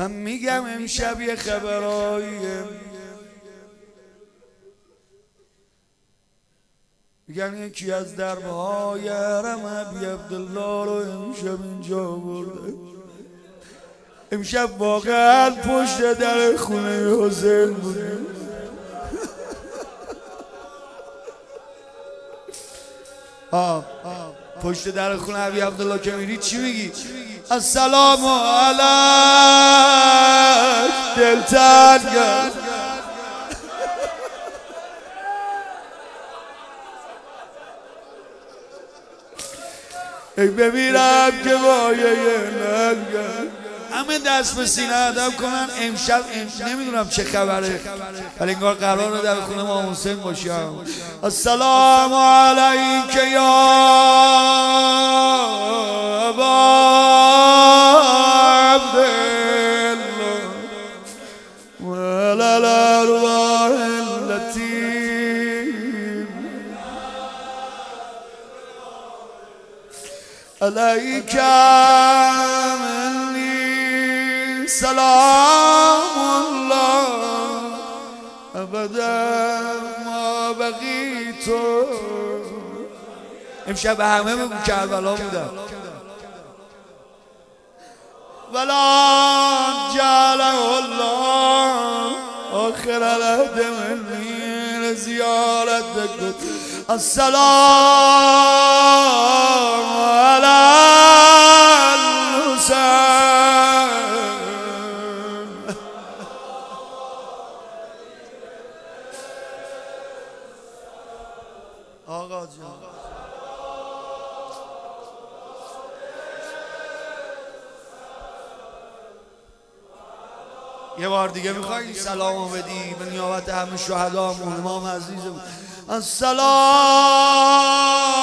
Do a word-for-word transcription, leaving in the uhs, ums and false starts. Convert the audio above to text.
من میگم امشب یه خبراییه، میگن یکی از دربهای حرم ابی عبدالله رو امشب اینجا برده. امشب واقعا پشت در خونه حسین بودیم. آه پشت در خونه ابی عبدالله که میری چی میگی؟ السلام علیک دلتنگ. ای ببینم که مایه ننگم. همه دست به سینه ادب کنن. امشب امشب نمیدونم چه خبره، ولی انگار قراره در خونه ما حسین باشم. السلام علیک یا ابا عبدالله و الارواح التي علیک منی سلام الله ابدا ما بقیت. امشب به همه بگو کربلا بودم. ولا جعله الله آخر العهد منی زیارتک. السلام علی الحسین. آقا جان یه بار دیگه میخوایی سلامو بدی به نیابت همه شهدامون امام عزیزمون. السلام